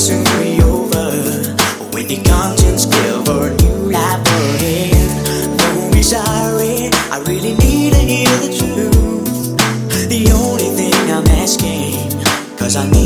soon be over when your conscience clear for a new life again. Don't be sorry, I really need to hear the truth. The only thing I'm asking, 'cause I need